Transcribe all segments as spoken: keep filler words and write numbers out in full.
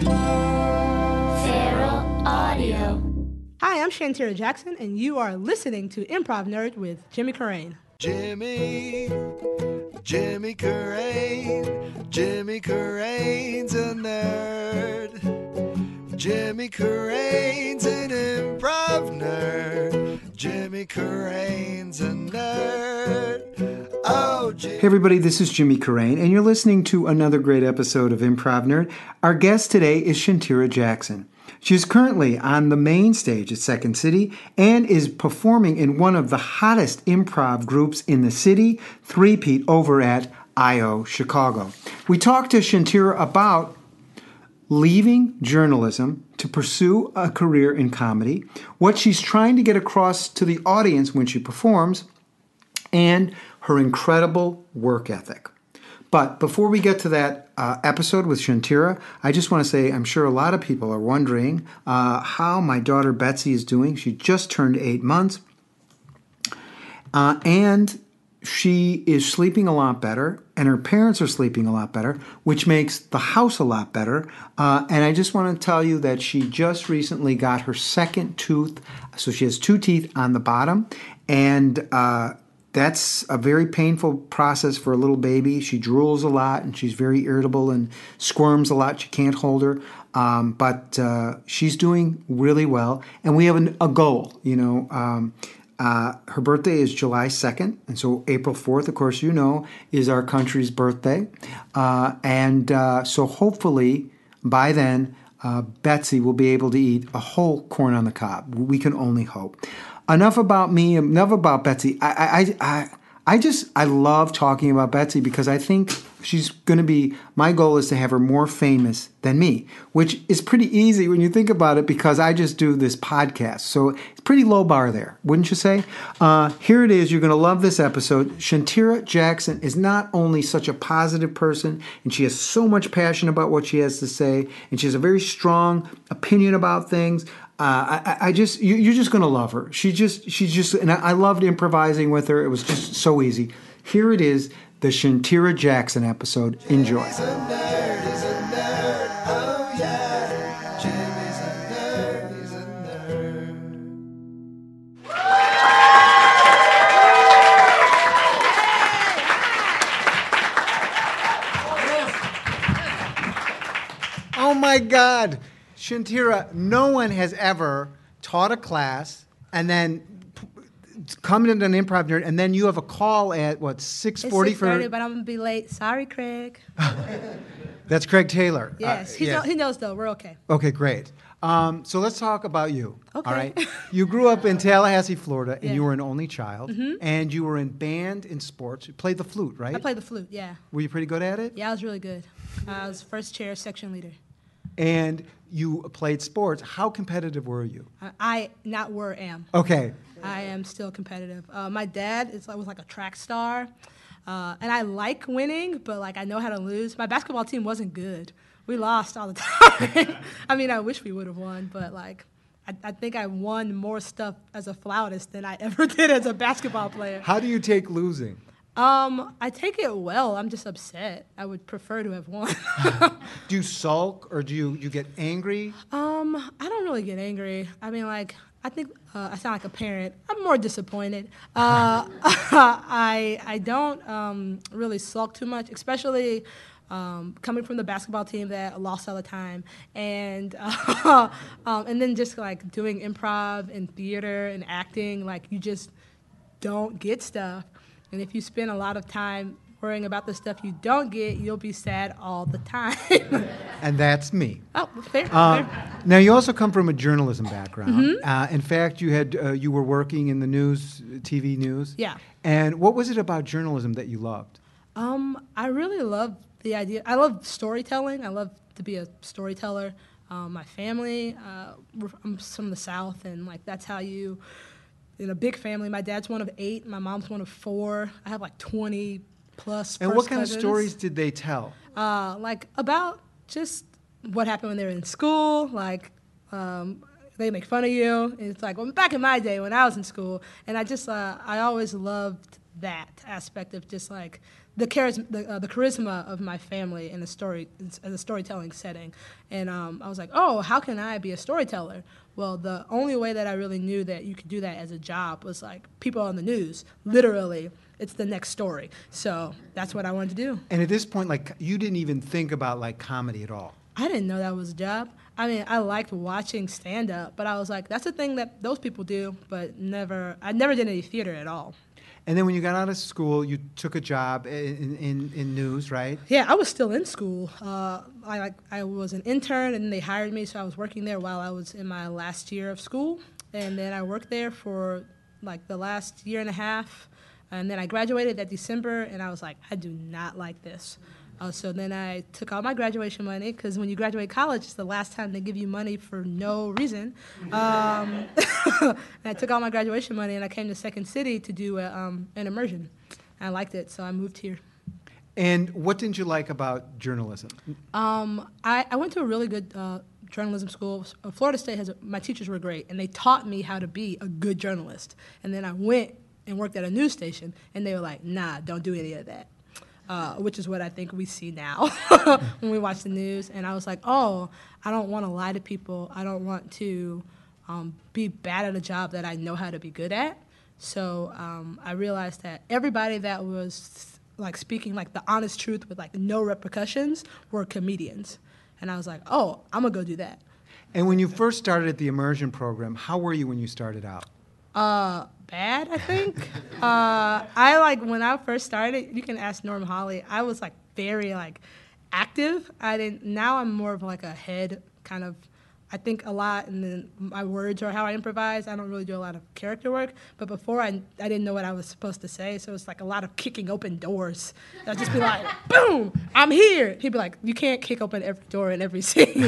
Feral Audio. Hi, I'm Shantira Jackson, and you are listening to Improv Nerd with Jimmy Carrane. Jimmy, Jimmy Carrane, Jimmy Carrane's a nerd. Jimmy Carrane's an improv nerd. Jimmy Carrane's a nerd. Oh, Jimmy. Hey everybody, this is Jimmy Carrane, and you're listening to another great episode of Improv Nerd. Our guest today is Shantira Jackson. She's currently on the main stage at Second City and is performing in one of the hottest improv groups in the city, Three-Peat, over at I O Chicago. We talked to Shantira about leaving journalism to pursue a career in comedy, what she's trying to get across to the audience when she performs, and her incredible work ethic. But before we get to that uh, episode with Shantira, I just want to say I'm sure a lot of people are wondering uh, how my daughter Betsy is doing. She just turned eight months, uh, and she is sleeping a lot better, and her parents are sleeping a lot better, which makes the house a lot better. Uh, and I just want to tell you that she just recently got her second tooth, so she has two teeth on the bottom, and uh, that's a very painful process for a little baby. She drools a lot, and she's very irritable and squirms a lot. She can't hold her, um, but uh, she's doing really well. And we have an, a goal, you know. Um, uh, her birthday is July second, and so April fourth, of course, you know, is our country's birthday. Uh, and uh, so hopefully by then, uh, Betsy will be able to eat a whole corn on the cob. We can only hope. Enough about me, enough about Betsy. I, I, I, I just, I love talking about Betsy because I think she's going to be, my goal is to have her more famous than me, which is pretty easy when you think about it because I just do this podcast. So it's pretty low bar there, wouldn't you say? Uh, here it is. You're going to love this episode. Shantira Jackson is not only such a positive person, and she has so much passion about what she has to say, and she has a very strong opinion about things. Uh, I, I just, you, you're just going to love her. She just, she's just, and I, I loved improvising with her. It was just so easy. Here it is, the Shantira Jackson episode. Enjoy. Jimmy's a nerd, he's a nerd. Oh yeah. Jimmy's a nerd, he's a nerd. Oh my God. Shantira, no one has ever taught a class and then p- come into an Improv Nerd, and then you have a call at, what, six forty It's for... six thirty, but I'm going to be late. Sorry, Craig. That's Craig Taylor. Yes, Uh, he, yes. Know, he knows, though. We're okay. Okay, great. Um, so let's talk about you. Okay. All right. You grew up in Tallahassee, Florida, and Yeah. you were an only child, and you were in band and sports. You played the flute, right? I played the flute, yeah. Were you pretty good at it? Yeah, I was really good. I was first chair section leader. And you played sports. How competitive were you? I, I not were, am. Okay. I am still competitive. Uh, my dad is, was like a track star, uh, and I like winning, but like I know how to lose. My basketball team wasn't good. We lost all the time. I mean, I wish we would have won, but like I, I think I won more stuff as a flautist than I ever did as a basketball player. How do you take losing? Um, I take it well. I'm just upset. I would prefer to have won. Do you sulk or do you, you get angry? Um, I don't really get angry. I mean, like, I think uh, I sound like a parent. I'm more disappointed. Uh, I I don't um, really sulk too much, especially um, coming from the basketball team that lost all the time, and uh, um, and then just like doing improv and theater and acting. Like you just don't get stuff, and if you spend a lot of time worrying about the stuff you don't get, you'll be sad all the time. And that's me. Oh, fair, Uh, fair. now you also come from a journalism background. Mm-hmm. Uh, in fact, you had uh, you were working in the news, T V news. Yeah. And what was it about journalism that you loved? Um, I really love the idea. I love storytelling. I love to be a storyteller. Um, my family, uh, we're, I'm from the South, and like that's how you, in a big family. My dad's one of eight. My mom's one of four. I have like twenty plus. And first what kind cousins. of stories did they tell? Uh, like about just what happened when they were in school, like um, they make fun of you. And it's like, well, back in my day when I was in school, and I just, uh, I always loved that aspect of just like the charisma, the, uh, the charisma of my family in a story, in a storytelling setting, and um, I was like, oh, how can I be a storyteller? Well, the only way that I really knew that you could do that as a job was like people on the news, literally. It's the next story. So that's what I wanted to do. And at this point, like, you didn't even think about like comedy at all. I didn't know that was a job. I mean, I liked watching stand-up, but I was like, that's a thing that those people do, but never, I never did any theater at all. And then when you got out of school, you took a job in, in, in news, right? Yeah, I was still in school. Uh, I like I was an intern, and they hired me, so I was working there while I was in my last year of school. And then I worked there for like the last year and a half. And then I graduated that December, and I was like, I do not like this. Uh, so then I took all my graduation money, because when you graduate college, it's the last time they give you money for no reason. Um, and I took all my graduation money, and I came to Second City to do a, um, an immersion. I liked it, so I moved here. And what didn't you like about journalism? Um, I, I went to a really good uh, journalism school. Florida State has a, my teachers were great, and they taught me how to be a good journalist. And then I went and worked at a news station, and they were like, nah, don't do any of that. Uh, which is what I think we see now when we watch the news. And I was like, oh, I don't want to lie to people. I don't want to um, be bad at a job that I know how to be good at. So um, I realized that everybody that was like speaking like the honest truth with like no repercussions were comedians. And I was like, oh, I'm going to go do that. And when you first started at the immersion program, how were you when you started out? Uh, bad, I think. uh, I like when I first started. You can ask Norm Holly. I was like very like active. I didn't. Now I'm more of like a head kind of. I think a lot, and then my words are how I improvise. I don't really do a lot of character work. But before, I I didn't know what I was supposed to say, so it's like a lot of kicking open doors. I'd just be like, boom, I'm here. He'd be like, you can't kick open every door in every scene.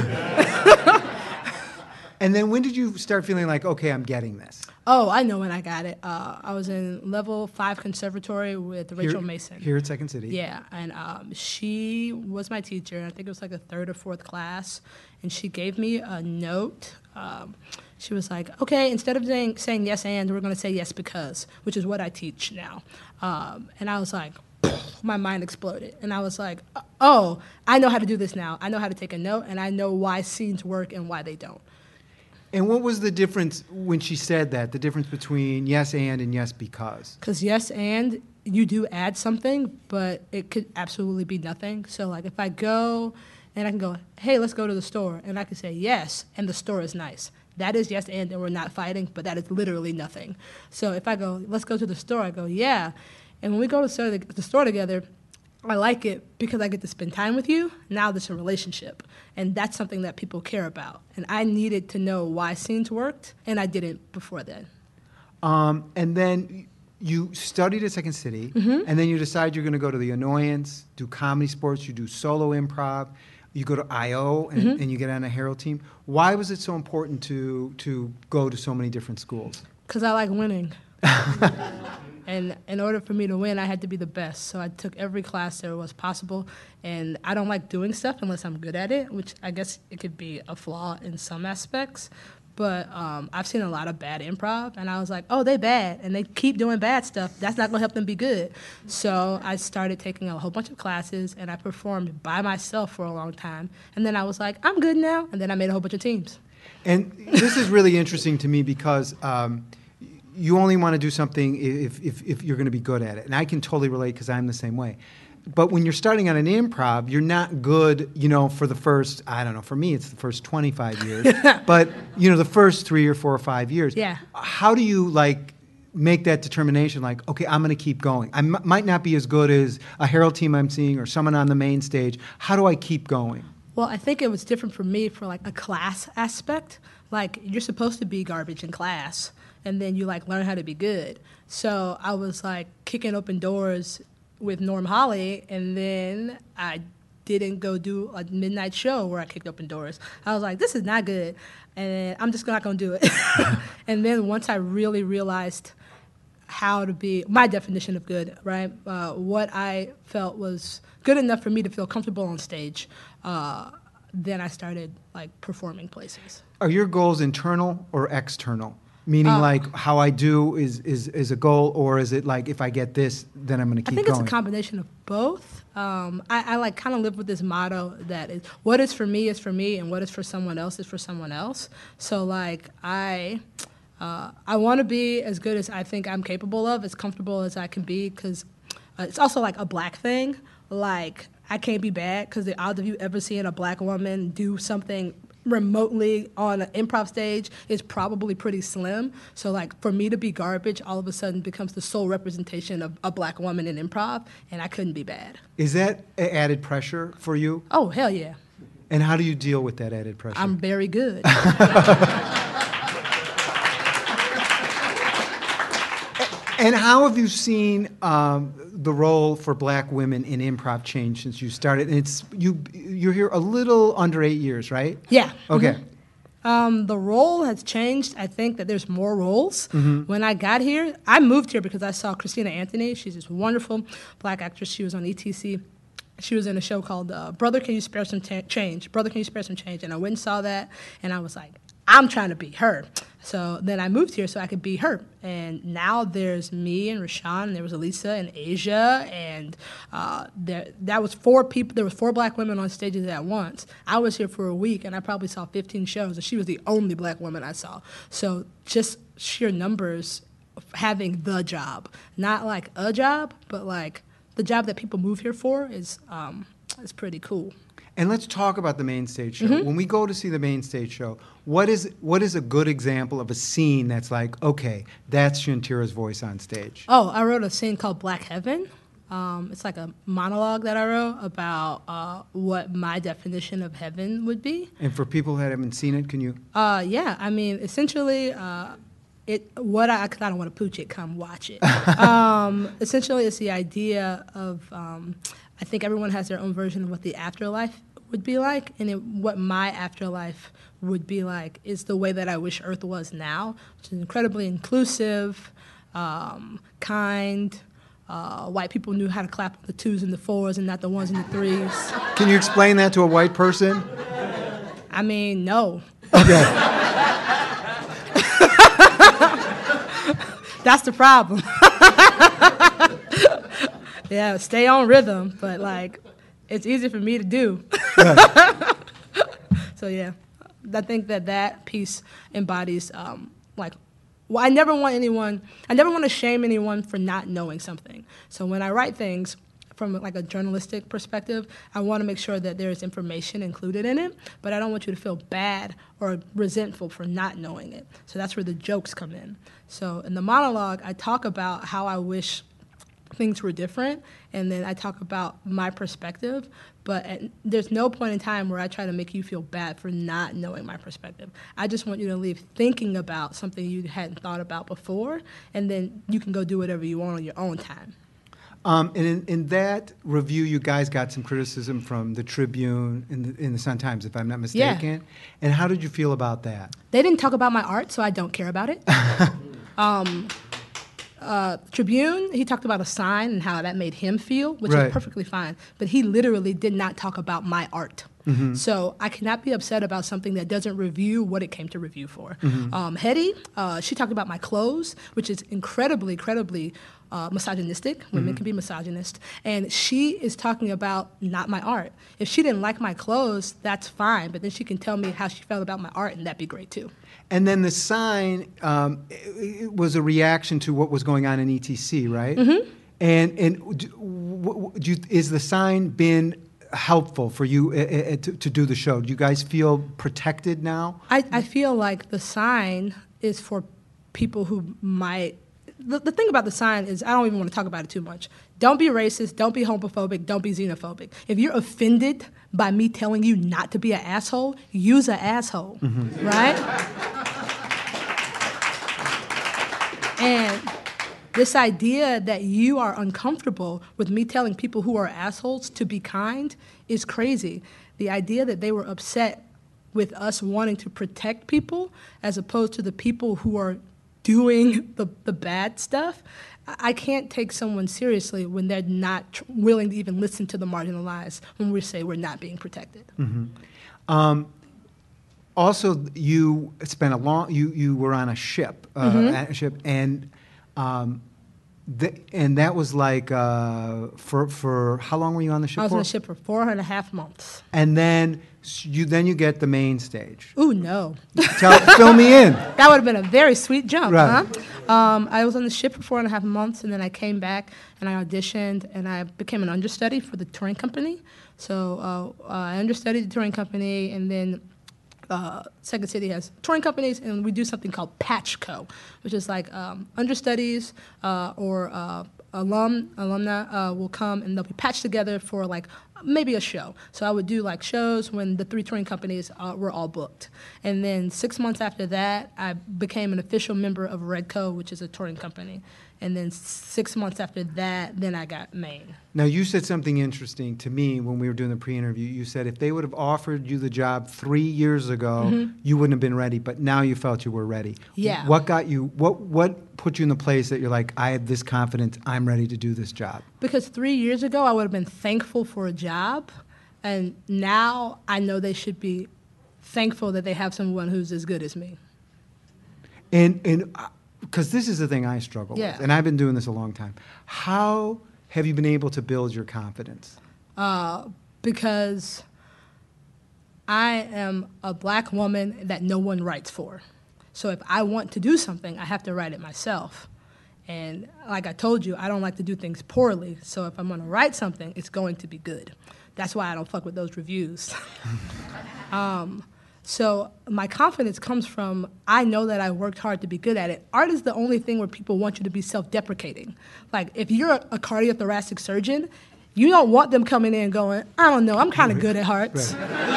And then when did you start feeling like, okay, I'm getting this? Oh, I know when I got it. Uh, I was in level five conservatory with Rachel here, Mason. Here at Second City. Yeah, and um, she was my teacher. I think it was like a third or fourth class, and she gave me a note. Um, she was like, okay, instead of saying, saying yes and, we're going to say yes because, which is what I teach now. Um, and I was like, my mind exploded. And I was like, oh, I know how to do this now. I know how to take a note, and I know why scenes work and why they don't. And what was the difference when she said that, the difference between yes and and yes because? Because yes and, you do add something, but it could absolutely be nothing. So like if I go and I can go, hey, let's go to the store, and I can say yes, and the store is nice. That is yes and, and we're not fighting, but that is literally nothing. So if I go, let's go to the store, I go, yeah. And when we go to the store together, I like it because I get to spend time with you. Now there's a relationship, and that's something that people care about. And I needed to know why scenes worked, and I didn't before then. Um, and then you studied at Second City, Mm-hmm. and then you decide you're going to go to the Annoyance, do comedy sports, you do solo improv, you go to I O, and, Mm-hmm. and you get on a Herald team. Why was it so important to to go to so many different schools? Because I like winning. And in order for me to win, I had to be the best. So I took every class there was possible. And I don't like doing stuff unless I'm good at it, which I guess it could be a flaw in some aspects. But um, I've seen a lot of bad improv, and I was like, oh, they bad, and they keep doing bad stuff. That's not going to help them be good. So I started taking a whole bunch of classes, and I performed by myself for a long time. And then I was like, I'm good now. And then I made a whole bunch of teams. And this is really interesting to me because um, you only want to do something if, if, if you're going to be good at it. And I can totally relate because I'm the same way. But when you're starting on an improv, you're not good, you know, for the first, I don't know, for me it's the first twenty-five years. But, you know, the first three or four or five years. Yeah. How do you, like, make that determination, like, okay, I'm going to keep going. I m- might not be as good as a Herald team I'm seeing or someone on the main stage. How do I keep going? Well, I think it was different for me for, like, a class aspect. Like, you're supposed to be garbage in class, and then you, like, learn how to be good. So I was, like, kicking open doors with Norm Holly, and then I didn't go do a midnight show where I kicked open doors. I was like, this is not good, and I'm just not going to do it. And then once I really realized how to be, my definition of good, right, uh, what I felt was good enough for me to feel comfortable on stage, uh, then I started, like, performing places. Are your goals internal or external? Meaning, Uh, like how I do is, is is a goal, or is it like if I get this, then I'm going to I keep think going? it's a combination of both. Um, I, I like kind of live with this motto that is what is for me is for me, and what is for someone else is for someone else. So like I, uh, I want to be as good as I think I'm capable of, as comfortable as I can be, because uh, it's also like a black thing. Like I can't be bad because the odds of you ever seeing a black woman do something remotely on an improv stage is probably pretty slim. So like for me to be garbage all of a sudden becomes the sole representation of a black woman in improv, and I couldn't be bad. Is that a- added pressure for you? Oh, hell yeah. And how do you deal with that added pressure? I'm very good. And how have you seen um, the role for black women in improv change since you started? And it's you you're here a little under eight years, right? Yeah. Okay. Mhm. Um, the role has changed. I think that there's more roles. Mm-hmm. When I got here, I moved here because I saw Christina Anthony. She's this wonderful black actress. She was on E T C. She was in a show called uh, Brother, Can You Spare Some Ta- Change? Brother, Can You Spare Some Change? And I went and saw that, and I was like, I'm trying to be her. So then I moved here so I could be her. And now there's me and Rashawn, and there was Elisa and Asia, and uh, there that was four people. There was four black women on stages at once. I was here for a week, and I probably saw fifteen shows, and she was the only black woman I saw. So just sheer numbers, of having the job, not like a job, but like the job that people move here for is um, is pretty cool. And let's talk about the main stage show. Mm-hmm. When we go to see the main stage show, what is what is a good example of a scene that's like, okay, that's Shantira's voice on stage? Oh, I wrote a scene called Black Heaven. Um, it's like a monologue that I wrote about uh, what my definition of heaven would be. And for people that haven't seen it, can you? Uh, yeah, I mean, essentially, uh, it what I, cause I don't want to pooch it, come watch it. um, essentially, it's the idea of, um, I think everyone has their own version of what the afterlife would be like, and it, what my afterlife would be like is the way that I wish Earth was now, which is incredibly inclusive, um, kind. Uh, white people knew how to clap on the twos and the fours and not the ones and the threes. Can you explain that to a white person? I mean, no. Okay. That's the problem. Yeah, stay on rhythm, but like, it's easy for me to do. So yeah, I think that that piece embodies um, like, well, I never want anyone, I never want to shame anyone for not knowing something. So when I write things from like a journalistic perspective, I want to make sure that there's information included in it, but I don't want you to feel bad or resentful for not knowing it. So that's where the jokes come in. So in the monologue, I talk about how I wish things were different, and then I talk about my perspective, but at, there's no point in time where I try to make you feel bad for not knowing my perspective. I just want you to leave thinking about something you hadn't thought about before, and then you can go do whatever you want on your own time. Um, and in, in that review, you guys got some criticism from the Tribune and the, in the Sun-Times, if I'm not mistaken. Yeah. And how did you feel about that? They didn't talk about my art, so I don't care about it. um, Uh, Tribune, he talked about a sign and how that made him feel, which Right. is perfectly fine. But he literally did not talk about my art. Mm-hmm. So I cannot be upset about something that doesn't review what it came to review for. Mm-hmm. Um, Hetty, uh, she talked about my clothes, which is incredibly, incredibly uh, misogynistic. Women Mm-hmm. can be misogynist. And she is talking about not my art. If she didn't like my clothes, that's fine. But then she can tell me how she felt about my art, and that'd be great too. And then the sign um, it, it was a reaction to what was going on in E T C, right? Mm-hmm. And and do, w- do you, is the sign been helpful for you uh, uh, to, to do the show? Do you guys feel protected now? I, I feel like the sign is for people who might. The, the thing about the sign is I don't even want to talk about it too much. Don't be racist. Don't be homophobic. Don't be xenophobic. If you're offended by me telling you not to be an asshole, use an asshole, mm-hmm. right? And this idea that you are uncomfortable with me telling people who are assholes to be kind is crazy. The idea that they were upset with us wanting to protect people as opposed to the people who are doing the, the bad stuff, I can't take someone seriously when they're not tr- willing to even listen to the marginalized when we say we're not being protected. Mm-hmm. Um, also, you spent a long. You you were on a ship, uh, Mm-hmm. a ship, and um, the, and that was like uh, for for how long were you on the ship I was for? on the ship for four and a half months. And then s- you then you get the main stage. Ooh, no. Tell, fill me in. That would have been a very sweet jump, Right. huh? Um, I was on the ship for four and a half months, and then I came back and I auditioned, and I became an understudy for the touring company. So uh, uh, I understudied the touring company, and then uh, Second City has touring companies, and we do something called Patchco, which is like um, understudies uh, or uh, alum alumni uh, will come and they'll be patched together for like maybe a show. So I would do like shows when the three touring companies uh, were all booked. And then six months after that, I became an official member of Redco, which is a touring company. And then six months after that, then I got Maine. Now, you said something interesting to me when we were doing the pre-interview. You said if they would have offered you the job three years ago, you wouldn't have been ready, but now you felt you were ready. Yeah. What got you, what, what put you in the place that you're like, I have this confidence, I'm ready to do this job? Because three years ago, I would have been thankful for a job. And now I know they should be thankful that they have someone who's as good as me. And, and, because this is the thing I struggle Yeah. with, and I've been doing this a long time. How have you been able to build your confidence? Uh, because I am a black woman that no one writes for. So if I want to do something, I have to write it myself. And like I told you, I don't like to do things poorly. So if I'm going to write something, it's going to be good. That's why I don't fuck with those reviews. um, so my confidence comes from, I know that I worked hard to be good at it. Art is the only thing where people want you to be self-deprecating. Like, if you're a, a cardiothoracic surgeon, you don't want them coming in going, I don't know, I'm kind of good at hearts.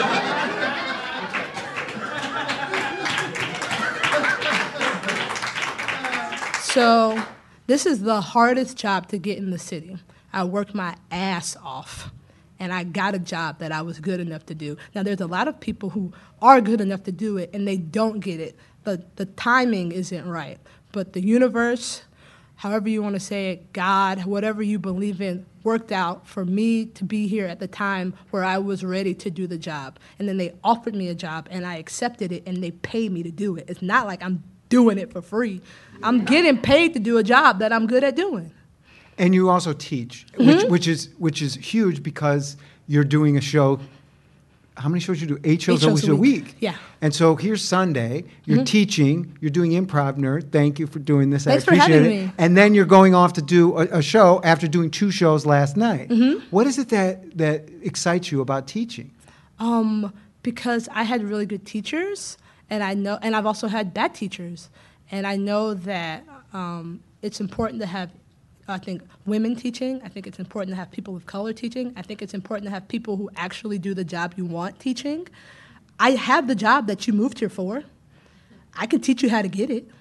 So this is the hardest job to get in the city. I worked my ass off, and I got a job that I was good enough to do. Now, there's a lot of people who are good enough to do it, and they don't get it. The, the timing isn't right. But the universe, however you want to say it, God, whatever you believe in, worked out for me to be here at the time where I was ready to do the job. And then they offered me a job, and I accepted it, and they paid me to do it. It's not like I'm doing it for free. I'm getting paid to do a job that I'm good at doing. And you also teach, Mm-hmm. which, which is which is huge because you're doing a show. How many shows you do? Eight shows, Eight shows a a week. week. Yeah. And so here's Sunday. You're teaching. You're doing Improv Nerd. Thank you for doing this. Thanks I for appreciate having it. me. And then you're going off to do a, a show after doing two shows last night. Mm-hmm. What is it that that excites you about teaching? Um, because I had really good teachers, and I know, and I've also had bad teachers, and I know that um, it's important to have, I think, women teaching. I think it's important to have people of color teaching. I think it's important to have people who actually do the job you want teaching. I have the job that you moved here for. I can teach you how to get it.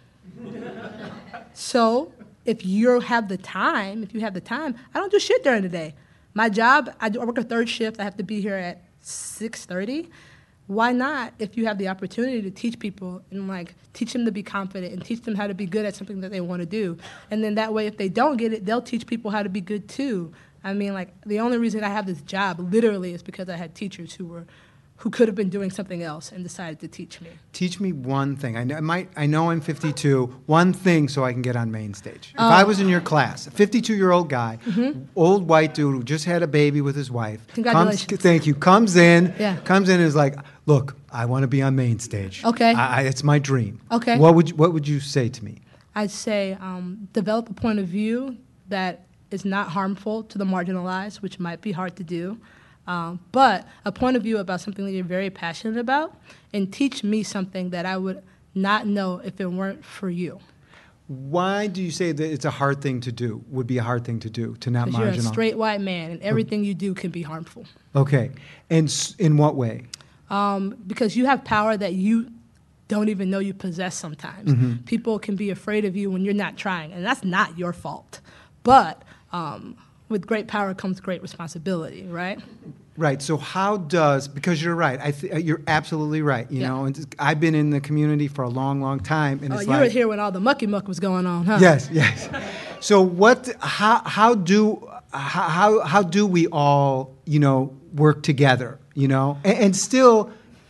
So if you have the time, if you have the time, I don't do shit during the day. My job, I, do, I work a third shift. I have to be here at six thirty. Why not, if you have the opportunity to teach people and like teach them to be confident and teach them how to be good at something that they want to do? And then that way, if they don't get it, they'll teach people how to be good too. I mean, like, the only reason I have this job literally is because I had teachers who were who could have been doing something else and decided to teach me. Teach me one thing. I know, I might, I know I'm fifty-two. One thing so I can get on main stage. If Oh. I was in your class, a fifty-two-year-old guy, old white dude who just had a baby with his wife. Congratulations. Comes, thank you. Comes in. Yeah. Comes in and is like, look, I want to be on main stage. Okay. I, I, it's my dream. Okay. What would you, What would you say to me? I'd say um, develop a point of view that is not harmful to the marginalized, which might be hard to do, um, but a point of view about something that you're very passionate about, and teach me something that I would not know if it weren't for you. Why do you say that it's a hard thing to do? Would be a hard thing to do to not Because you're a marginal. straight white man, and everything you do can be harmful. Okay. And s- in what way? Um, because you have power that you don't even know you possess sometimes. Mm-hmm. People can be afraid of you when you're not trying, and that's not your fault. But um, with great power comes great responsibility, right? Right. So how does, because you're right, I th- you're absolutely right. You Yeah. know, and just- I've been in the community for a long, long time, and Oh, it's you like, were here when all the mucky muck was going on, huh? yes, yes. So what? How how do how how do we all you know work together? You know, and, and still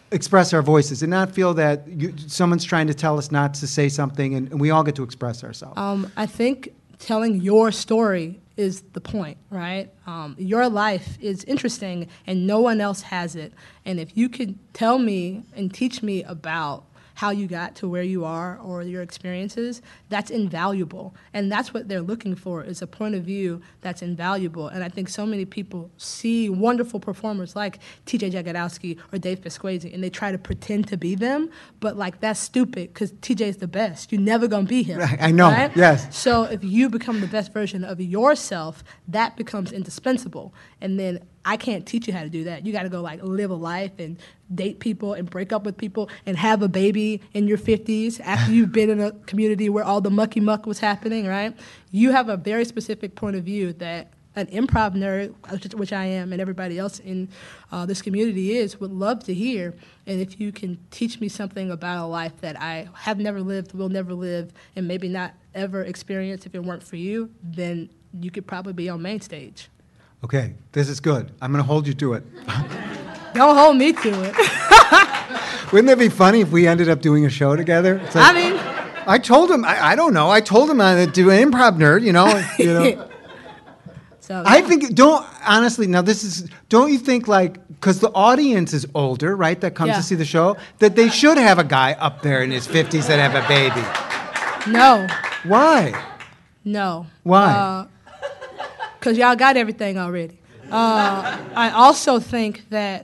express our voices and not feel that you, someone's trying to tell us not to say something, and, and we all get to express ourselves. Um, I think telling your story is the point, right? Um, your life is interesting, and no one else has it. And if you could tell me and teach me about how you got to where you are or your experiences, that's invaluable. And that's what they're looking for, is a point of view that's invaluable. And I think so many people see wonderful performers like T J Jagodowski or Dave Pasquazi, and they try to pretend to be them, but like that's stupid, because T J is the best. You're never gonna be him. I know, right? yes. So if you become the best version of yourself, that becomes indispensable. And then I can't teach you how to do that. You got to go like live a life and date people and break up with people and have a baby in your fifties after you've been in a community where all the mucky muck was happening, right? You have a very specific point of view that an improv nerd, which I am and everybody else in uh, this community is, would love to hear. And if you can teach me something about a life that I have never lived, will never live, and maybe not ever experience if it weren't for you, then you could probably be on main stage. Okay, this is good. I'm going to hold you to it. Don't hold me to it. Wouldn't it be funny if we ended up doing a show together? It's like, I mean, I told him, I, I don't know, I told him I'd do an improv nerd, you know. You know. so I yeah. think, don't, honestly, now this is, don't you think like, because the audience is older, right, that comes Yeah. to see the show, that they should have a guy up there in his fifties that have a baby? no, Why? no. Why? Because y'all got everything already. Uh, I also think that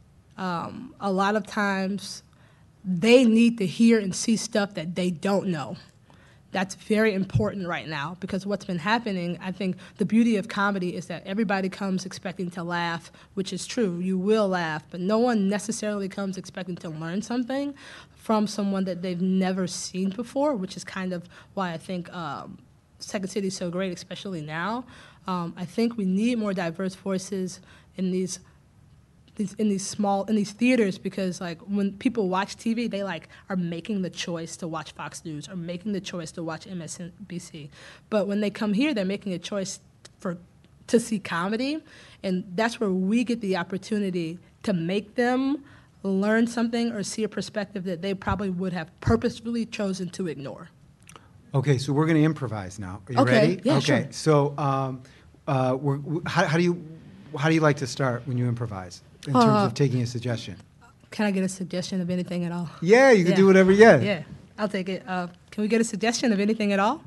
um, a lot of times they need to hear and see stuff that they don't know. That's very important right now, because what's been happening, I think the beauty of comedy is that everybody comes expecting to laugh, which is true. You will laugh, but no one necessarily comes expecting to learn something from someone that they've never seen before, which is kind of why I think um, Second City is so great, especially now. Um, I think we need more diverse voices in these, these in these small in these theaters, because like when people watch T V, they like are making the choice to watch Fox News or making the choice to watch M S N B C. But when they come here, they're making a choice for to see comedy, and that's where we get the opportunity to make them learn something or see a perspective that they probably would have purposefully chosen to ignore. Okay, so we're going to improvise now. Are you Okay, ready? yeah, okay. sure. So, um, uh, we're, we- how, how do you how do you like to start when you improvise in terms Uh, of taking a suggestion? Can I get a suggestion of anything at all? Yeah, you can yeah. do whatever. Yeah. Yeah, I'll take it. Uh, can we get a suggestion of anything at all?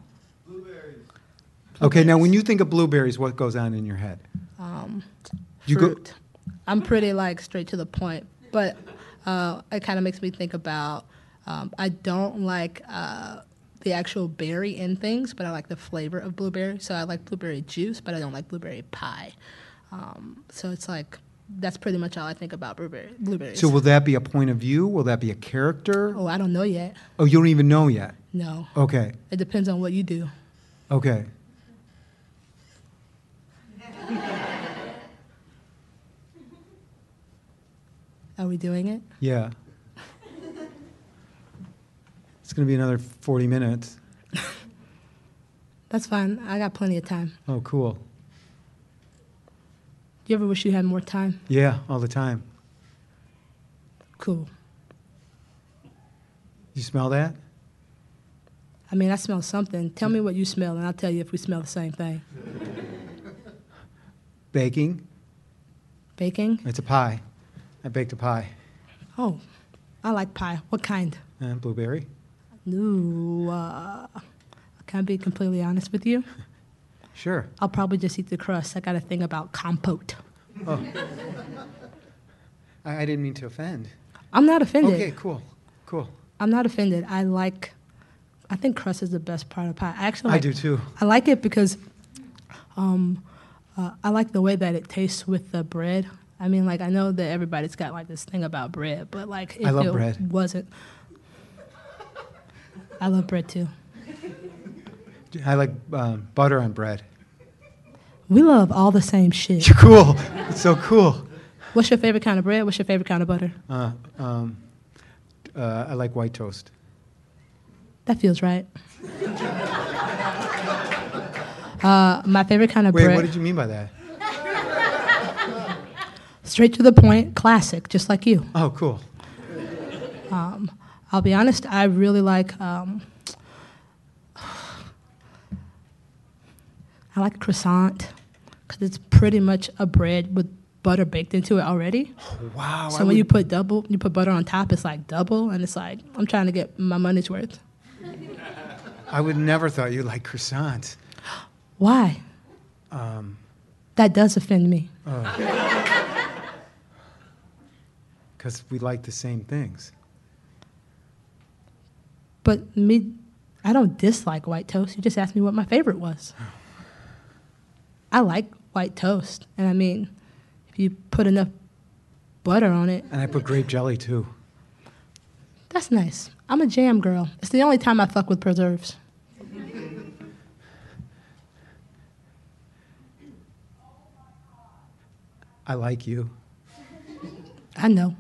Okay. Now, when you think of blueberries, what goes on in your head? Um, You go- fruit. I'm pretty like straight to the point, but uh, it kind of makes me think about. Um, I don't like uh, the actual berry in things, but I like the flavor of blueberry. So I like blueberry juice, but I don't like blueberry pie. Um, so it's like that's pretty much all I think about blueberry, blueberries. So, will that be a point of view? Will that be a character? oh, I don't know yet. Oh, you don't even know yet. No, Okay. it depends on what you do. Okay. Are we doing it? Yeah. It's going to be another forty minutes. That's fine. I got plenty of time. Oh, cool. Do you ever wish you had more time? Yeah, all the time. Cool. You smell that? I mean, I smell something. Tell me what you smell, and I'll tell you if we smell the same thing. Baking. Baking? It's a pie. I baked a pie. Oh, I like pie. What kind? And blueberry. Ooh, uh, can I be completely honest with you? Sure. I'll probably just eat the crust. I got to think about compote. Oh. I, I didn't mean to offend. I'm not offended. Okay, cool. Cool. I'm not offended. I like, I think crust is the best part of pie. I actually I like, do too. I like it because um, uh, I like the way that it tastes with the bread. I mean, like, I know that everybody's got, like, this thing about bread, but, like, if I love it bread. wasn't... I love bread, too. I like um, butter on bread. We love all the same shit. You're cool. It's so cool. What's your favorite kind of bread? What's your favorite kind of butter? Uh, um, uh, I like white toast. That feels right. uh, my favorite kind of Wait, bread... what did you mean by that? Straight to the point, classic, just like you. Oh, cool. Um, I'll be honest, I really like, um, I like croissant because it's pretty much a bread with butter baked into it already. Wow. So I when would- you put double, you put butter on top, it's like double, and it's like, I'm trying to get my money's worth. I would never thought you liked croissants. Why? Um, That does offend me. Because we like the same things. But me, I don't dislike white toast. You just asked me what my favorite was. I like white toast. And I mean, if you put enough butter on it, And I put grape jelly too. that's nice. I'm a jam girl. It's the only time I fuck with preserves. I like you. I know.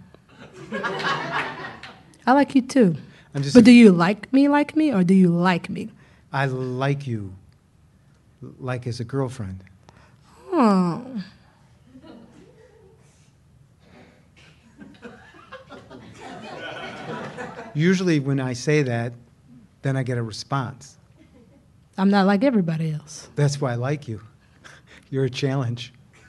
I like you too. I'm just. But do you like me like me, or do you like me? I like you, like as a girlfriend. Oh. Usually, when I say that, then I get a response. I'm not like everybody else. That's why I like you. You're a challenge.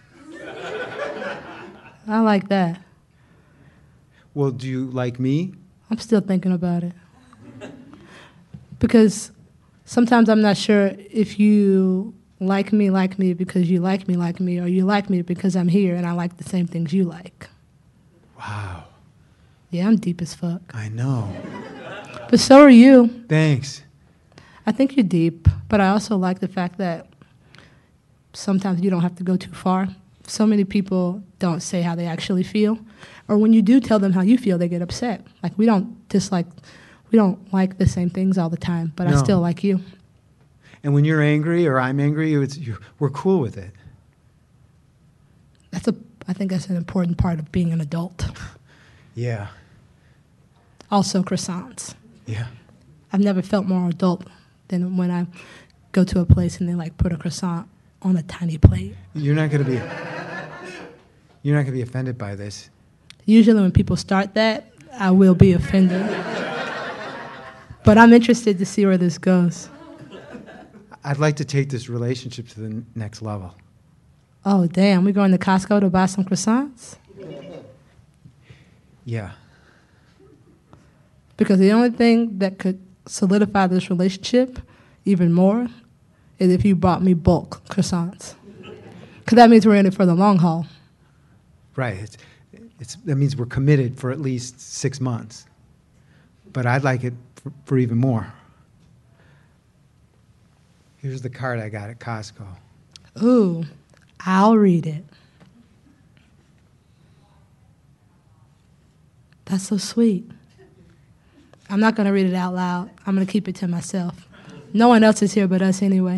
I like that. Well, do you like me? I'm still thinking about it. Because sometimes I'm not sure if you like me like me because you like me like me, or you like me because I'm here and I like the same things you like. Wow. Yeah, I'm deep as fuck. I know. But so are you. Thanks. I think you're deep, but I also like the fact that sometimes you don't have to go too far. So many people don't say how they actually feel, or when you do tell them how you feel, they get upset. Like we don't dislike, we don't like the same things all the time, but I No. still like you. And when you're angry or I'm angry, it's, you we're cool with it. That's a, I think that's an important part of being an adult. Yeah. Also, croissants. Yeah. I've never felt more adult than when I go to a place and they like put a croissant on a tiny plate. You're not gonna be. You're not gonna be offended by this. Usually when people start that, I will be offended. But I'm interested to see where this goes. I'd like to take this relationship to the n- next level. Oh, damn, we're going to Costco to buy some croissants? Yeah. Because the only thing that could solidify this relationship even more is if you bought me bulk croissants. Because that means we're in it for the long haul. Right. It's, it's, that means we're committed for at least six months. But I'd like it for, for even more. Here's the card I got at Costco. Ooh, I'll read it. That's so sweet. I'm not going to read it out loud. I'm going to keep it to myself. No one else is here but us anyway.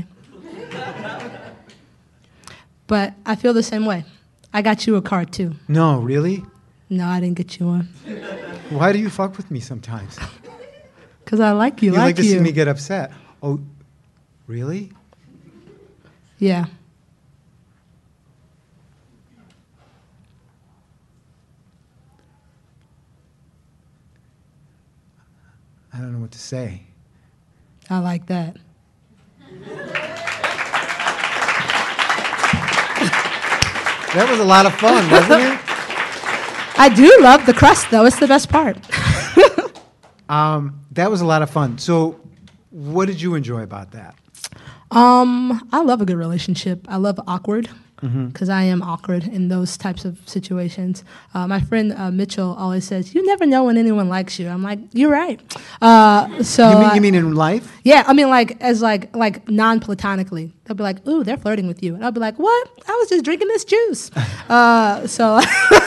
But I feel the same way. I got you a card too. No, really? No, I didn't get you one. Why do you fuck with me sometimes? Because I like you, You like, like to you. see me get upset. Oh, really? Yeah. I don't know what to say. I like that. That was a lot of fun, wasn't it? I do love the crust, though. It's the best part. Um, that was a lot of fun. So, what did you enjoy about that? Um, I love a good relationship. I love awkward Mm-hmm. because I am awkward in those types of situations. Uh, my friend uh, Mitchell always says, "You never know when anyone likes you." I'm like, "You're right." Uh, so You mean, I- you mean in life? yeah, I mean like as like like non-platonically. They'll be like, "Ooh, they're flirting with you," and I'll be like, "What? I was just drinking this juice." uh, so.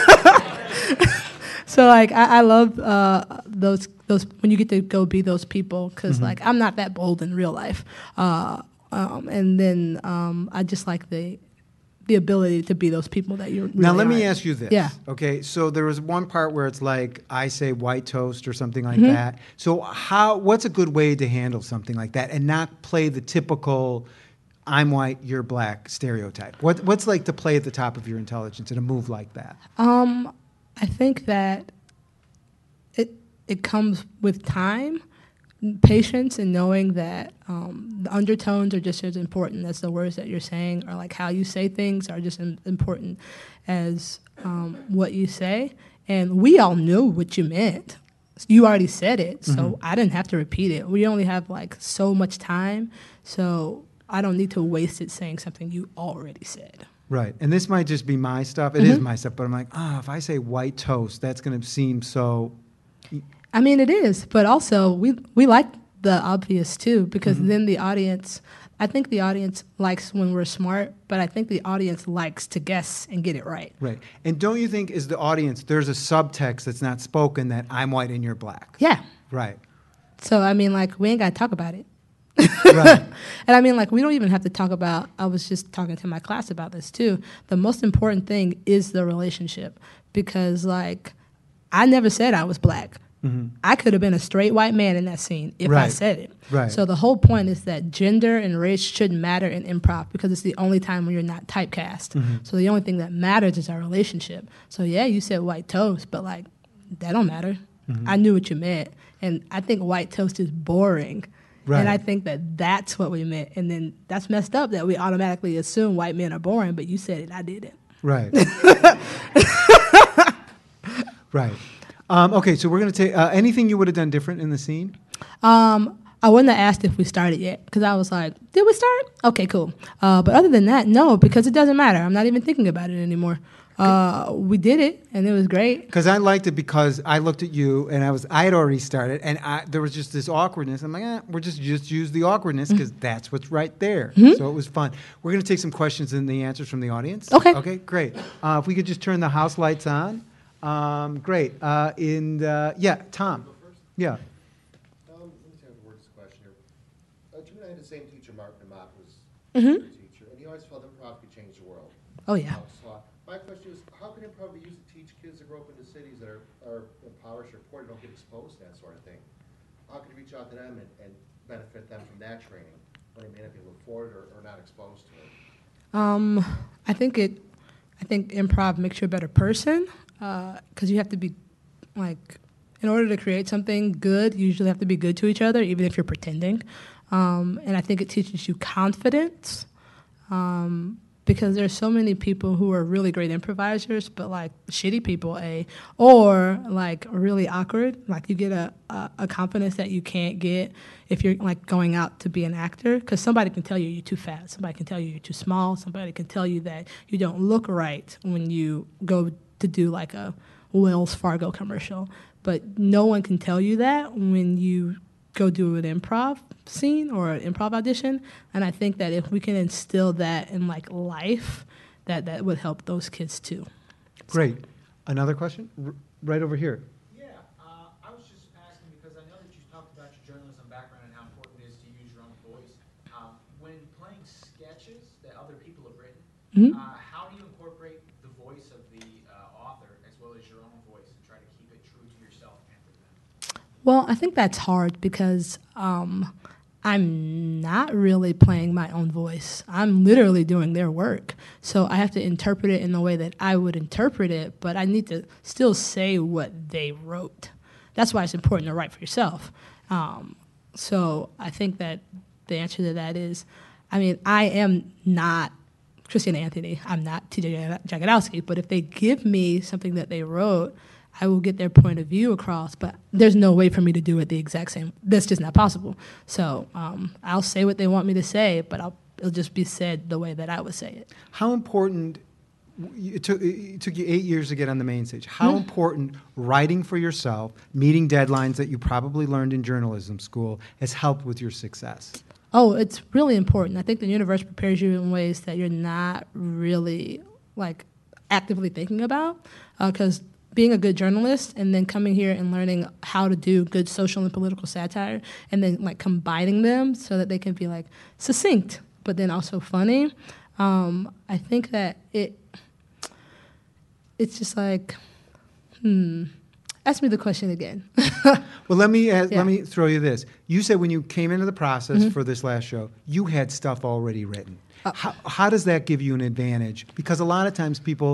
So like I, I love uh, those those when you get to go be those people because Mm-hmm. like I'm not that bold in real life, uh, um, and then um, I just like the the ability to be those people that you really Now, let me aren't. ask you this. Yeah. Okay, so there was one part where it's like I say white toast or something like Mm-hmm. that. So, how? What's a good way to handle something like that and not play the typical "I'm white, you're black" stereotype? What What's like to play at the top of your intelligence in a move like that? Um, I think that it it comes with time, patience, and knowing that um, the undertones are just as important as the words that you're saying, or like how you say things are just as important as um, what you say. And we all knew what you meant. You already said it, so mm-hmm. I didn't have to repeat it. We only have like so much time, so I don't need to waste it saying something you already said. Right, and this might just be my stuff. It mm-hmm. is my stuff, but I'm like, ah, oh, if I say white toast, that's going to seem so... I mean, it is, but also we we like the obvious too, because mm-hmm. then the audience, I think the audience likes when we're smart, but I think the audience likes to guess and get it right. Right, and don't you think as the audience, there's a subtext that's not spoken that I'm white and you're black? Yeah. Right. So, I mean, like, we ain't got to talk about it. Right. And I mean, like, we don't even have to talk about, I was just talking to my class about this too. The most important thing is the relationship, because, like, I never said I was black. Mm-hmm. I could have been a straight white man in that scene if right. I said it. Right. So the whole point is that gender and race shouldn't matter in improv, because it's the only time when you're not typecast. Mm-hmm. So the only thing that matters is our relationship. So yeah, you said white toast, but like, that don't matter. Mm-hmm. I knew what you meant. And I think white toast is boring. Right. And I think that that's what we meant. And then that's messed up that we automatically assume white men are boring, but you said it, I didn't. Right. Right. Um, okay, so we're going to take uh, anything you would have done different in the scene? Um, I wouldn't have asked if we started yet, because I was like, did we start? Okay, cool. Uh, but other than that, no, because it doesn't matter. I'm not even thinking about it anymore. Uh, we did it, and it was great. Because I liked it because I looked at you, and I was I had already started, and I, there was just this awkwardness. I'm like, eh, we're just just use the awkwardness because mm-hmm. that's what's right there. Mm-hmm. So it was fun. We're going to take some questions and the answers from the audience. Okay. Okay, great. Uh, if we could just turn the house lights on. Um, great. Uh, in uh, yeah, Tom. Yeah. Um, let me see how to word this question here. Uh, Jim and I had the same teacher, Mark Namak, was mm-hmm. a teacher, and he always felt improv could change the world. Oh yeah. Uh, so uh, my question is, how can improv be used to teach kids that grow up in the cities that are, are impoverished or poor, don't get exposed to that sort of thing? How can you reach out to them and, and benefit them from that training when they may not be able to afford it or, or not exposed to it? Um, I think it. I think improv makes you a better person. Because uh, you have to be, like, in order to create something good, you usually have to be good to each other, even if you're pretending. Um, and I think it teaches you confidence, um, because there's so many people who are really great improvisers, but, like, shitty people, A, or, like, really awkward. Like, you get a, a, a confidence that you can't get if you're, like, going out to be an actor, because somebody can tell you you're too fat. Somebody can tell you you're too small. Somebody can tell you that you don't look right when you go to do like a Wells Fargo commercial, but no one can tell you that when you go do an improv scene or an improv audition. And I think that if we can instill that in like life, that that would help those kids too. Great. Another question? R- right over here. Yeah, uh, I was just asking because I know that you talked about your journalism background and how important it is to use your own voice. Um, when playing sketches that other people have written, mm-hmm. uh, how do you incorporate the voice of the Well, I think that's hard because um, I'm not really playing my own voice. I'm literally doing their work. So I have to interpret it in the way that I would interpret it, but I need to still say what they wrote. That's why it's important to write for yourself. Um, so I think that the answer to that is, I mean, I am not Christina Anthony. I'm not T J Jagodowski, but if they give me something that they wrote, I will get their point of view across, but there's no way for me to do it the exact same. That's just not possible. So um, I'll say what they want me to say, but I'll, it'll just be said the way that I would say it. How important, it took, it took you eight years to get on the main stage. How mm-hmm. important writing for yourself, meeting deadlines that you probably learned in journalism school has helped with your success? Oh, it's really important. I think the universe prepares you in ways that you're not really like actively thinking about, because uh, being a good journalist and then coming here and learning how to do good social and political satire and then like combining them so that they can be like succinct but then also funny. Um, I think that it it's just like, hmm. Ask me the question again. Well, let me ask, yeah. let me throw you this. You said when you came into the process mm-hmm. for this last show, you had stuff already written. Uh, how, how does that give you an advantage? Because a lot of times people,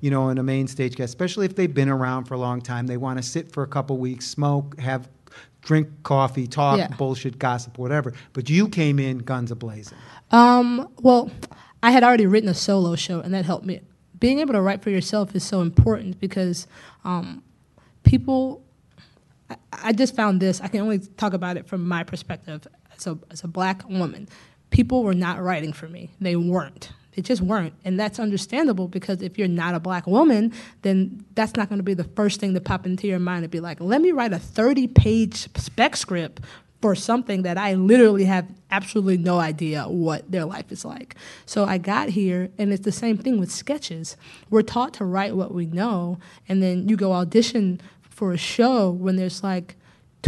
you know, in a main stage guest, especially if they've been around for a long time. They want to sit for a couple weeks, smoke, have, drink coffee, talk, Yeah. bullshit, gossip, whatever. But you came in guns a-blazing. Um, well, I had already written a solo show, and that helped me. Being able to write for yourself is so important because um, people, I, I just found this, I can only talk about it from my perspective as a, as a black woman. People were not writing for me. They weren't. They just weren't. And that's understandable because if you're not a black woman, then that's not going to be the first thing to pop into your mind and be like, let me write a thirty-page spec script for something that I literally have absolutely no idea what their life is like. So I got here, and it's the same thing with sketches. We're taught to write what we know, and then you go audition for a show when there's like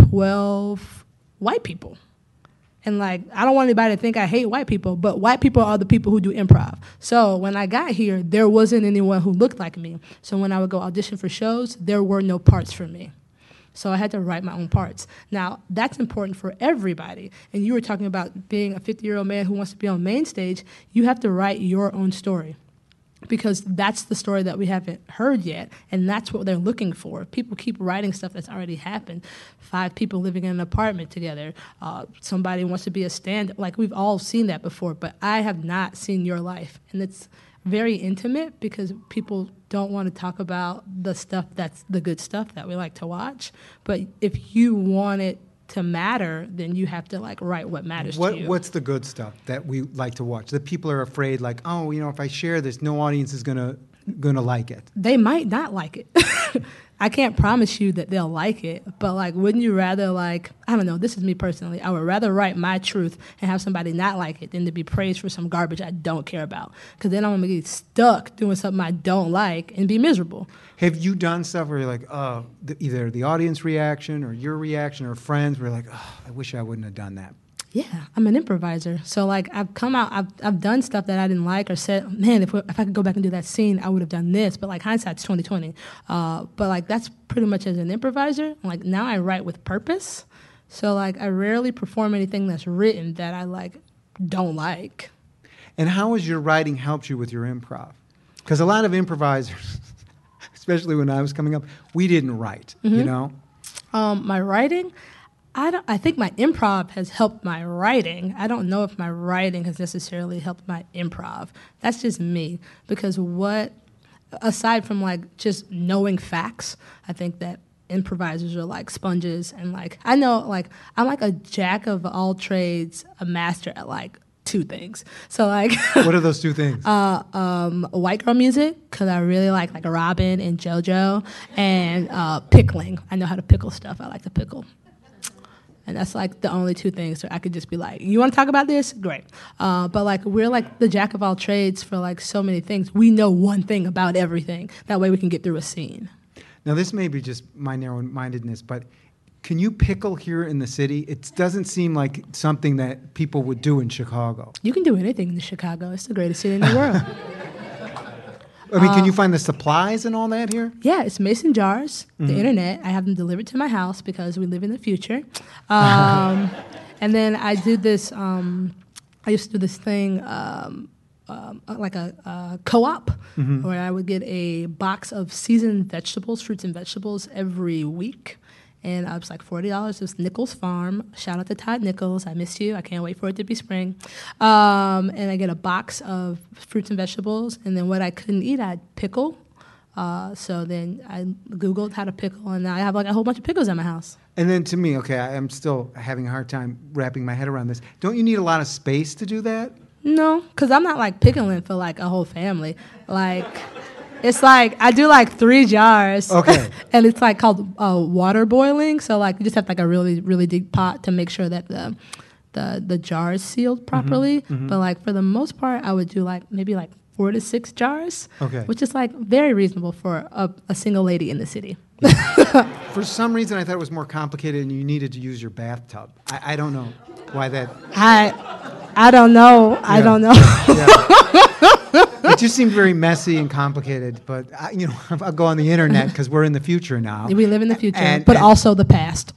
twelve white people. And like, I don't want anybody to think I hate white people, but white people are the people who do improv. So when I got here, there wasn't anyone who looked like me. So when I would go audition for shows, there were no parts for me. So I had to write my own parts. Now, that's important for everybody. And you were talking about being a fifty-year-old man who wants to be on main stage. You have to write your own story because that's the story that we haven't heard yet, and that's what they're looking for. People keep writing stuff that's already happened. Five people living in an apartment together. Uh, somebody wants to be a stand-up. Like, we've all seen that before, but I have not seen your life. And it's very intimate because people don't want to talk about the stuff that's the good stuff that we like to watch. But if you want it to matter, then you have to like write what matters What, to you. what's the good stuff that we like to watch? That people are afraid, like, oh, you know, if I share this, no audience is gonna gonna like it. They might not like it. I can't promise you that they'll like it, but like, wouldn't you rather like, I don't know, this is me personally, I would rather write my truth and have somebody not like it than to be praised for some garbage I don't care about. Because then I'm gonna get stuck doing something I don't like and be miserable. Have you done stuff where you're like, oh, the, either the audience reaction or your reaction or friends were like, oh, I wish I wouldn't have done that? Yeah, I'm an improviser. So like I've come out, I've I've done stuff that I didn't like or said, man, if we, if I could go back and do that scene, I would have done this. But like hindsight's twenty twenty. Uh, but like that's pretty much as an improviser. Like now I write with purpose. So like I rarely perform anything that's written that I like don't like. And how has your writing helped you with your improv? Because a lot of improvisers, especially when I was coming up, we didn't write, Mm-hmm. you know? Um, my writing, I don't. I think my improv has helped my writing. I don't know if my writing has necessarily helped my improv. That's just me. Because what, aside from like just knowing facts, I think that improvisers are like sponges, and like I know like I'm like a jack of all trades, a master at like two things. So like What are those two things? uh, um, white girl music, because I really like like Robin and JoJo, and uh, pickling. I know how to pickle stuff. I like to pickle. And that's like the only two things. So I could just be like, you want to talk about this? Great. Uh, but like we're like the jack of all trades for like so many things. We know one thing about everything. That way we can get through a scene. Now, this may be just my narrow-mindedness, but can you pickle here in the city? It doesn't seem like something that people would do in Chicago. You can do anything in Chicago. It's the greatest city in the world. I mean, can Uh, you find the supplies and all that here? Yeah, it's mason jars, Mm-hmm. the internet. I have them delivered to my house because we live in the future. Um, and then I do this, um, I used to do this thing, um, um, uh, like a, a co-op, Mm-hmm. where I would get a box of seasoned vegetables, fruits and vegetables every week. And I was like forty dollars. It was Nichols Farm. Shout out to Todd Nichols. I miss you. I can't wait for it to be spring. Um, and I get a box of fruits and vegetables. And then what I couldn't eat, I'd pickle. Uh, so then I Googled how to pickle, and now I have like a whole bunch of pickles at my house. And then to me, okay, I am still having a hard time wrapping my head around this. Don't you need a lot of space to do that? No, because I'm not like pickling for like a whole family. Like, it's like I do like three jars. Okay. And it's like called uh, water boiling. So like you just have like a really, really deep pot to make sure that the the, the jar is sealed properly. Mm-hmm, mm-hmm. But like for the most part, I would do like maybe like four to six jars. Okay. Which is like very reasonable for a, a single lady in the city. For some reason, I thought it was more complicated and you needed to use your bathtub. I, I don't know why that... I I don't know. I Yeah. don't know. Yeah. It just seemed very messy and complicated, but I, you know, I'll go on the internet because we're in the future now. We live in the future, And- but and- also the past.